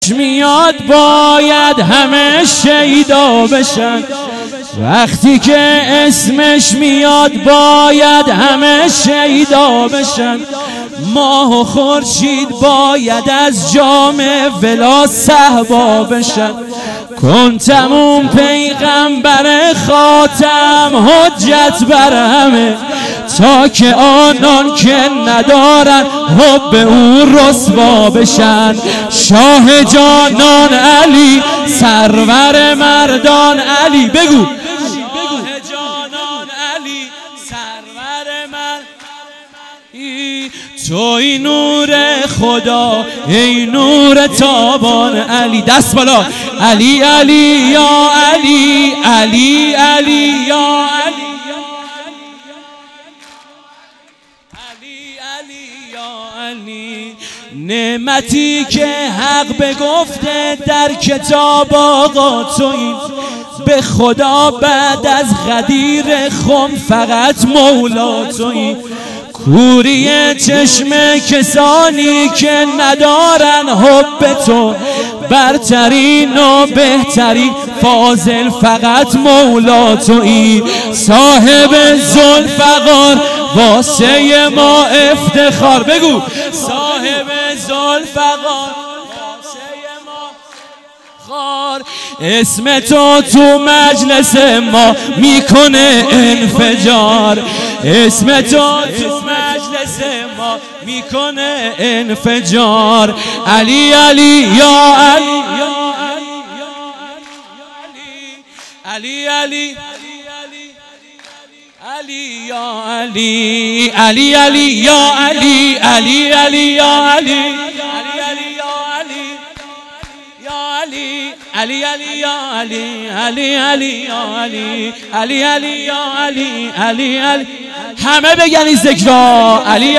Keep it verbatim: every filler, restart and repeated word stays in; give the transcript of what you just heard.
میاد باید همه شیدا بشن، وقتی که اسمش میاد باید همه شیدا بشن. ماه و خورشید باید از جام ولا صهبا بشن. کنتمون پیغمبر خاتم حجت بر همه، تا که آنان که ندارن حب او رسوا بشن. شاه جانان علی سرور مردان علی، بگو شاه جانان علی سرور مردان، توی نور خدا ای نور تابان علی. دست بالا، علی علی یا علی، علی علی یا علی، علی علی یا علی. نعمتی که حق بگفته در کتاب آقا تویی، به خدا بعد از غدیر خم فقط مولا تویی. کوری چشم کسانی که ندارن حب تو، برترین و بهترین فاضل فقط مولا تویی. صاحب ذوالفقار واسه ما افتخار، بگو صاحب ذوالفقار واسه ما خار. اسم تو تو مجلس ما میکنه انفجار، اسم تو تو مجلس ما میکنه انفجار. علی علی یا علی، علی علی علی یا علی، علی علی یا علی، علی علی یا علی، علی علی یا علی، علی علی یا علی، علی علی یا علی، علی علی. همه بگن این ذکرها علی.